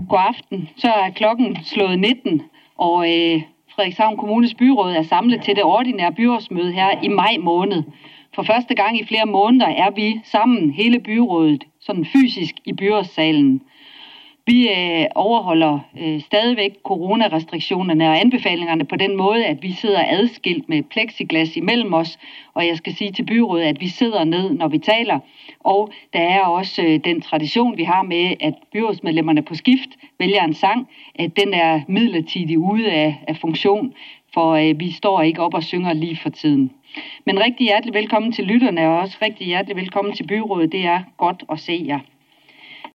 God aften. Så er klokken slået 19, og Frederikshavn Kommunes byråd er samlet til det ordinære byrådsmøde her i maj måned. For første gang i flere måneder er vi sammen, hele byrådet, sådan fysisk i byrådssalen. Vi overholder stadigvæk coronarestriktionerne og anbefalingerne på den måde, at vi sidder adskilt med plexiglas imellem os. Og jeg skal sige til byrådet, at vi sidder ned, når vi taler. Og der er også den tradition, vi har med, at byrådsmedlemmerne på skift vælger en sang, at den er midlertidigt ude af funktion, for vi står ikke op og synger lige for tiden. Men rigtig hjertelig velkommen til lytterne, og også rigtig hjertelig velkommen til byrådet. Det er godt at se jer.